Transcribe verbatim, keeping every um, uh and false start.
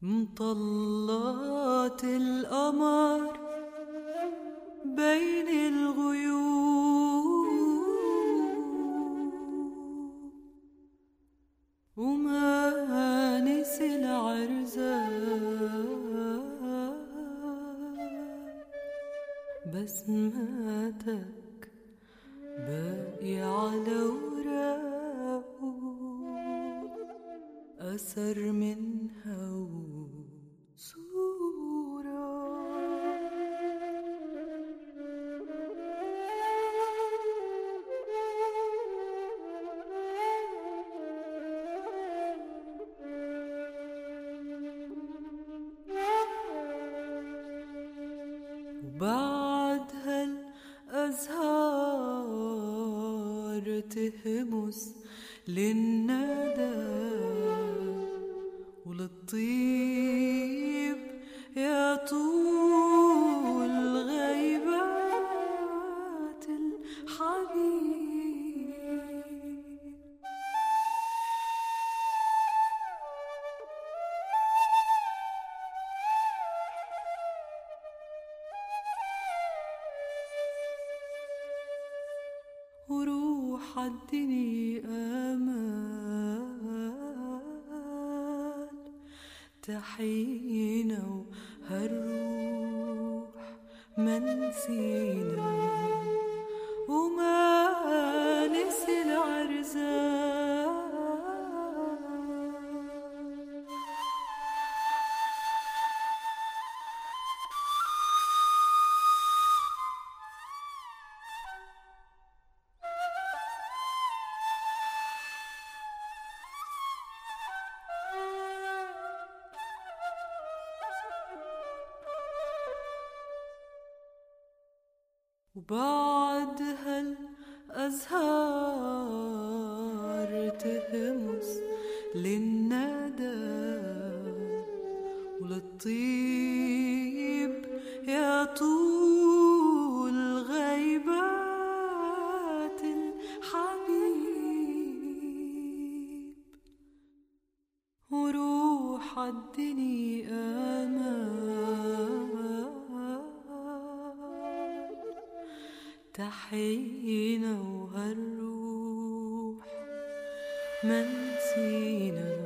مطلات القمر بين الغيوم وما نسي العرزان بسماتك باقي على وراقه أثر منها وصورة وبعد هالأزهار تهمس للندى وللطيب يا طول غيبات الحبيب وروح عالدنيا آمال تحيينا وهالروح ما نسينا وما نسي العرزان وبعد هالأزهار تهمس للندى وللطيب يا طول غيبات الحبيب وروح عالدنيا آمال تحيينا وهالروح ما نسينا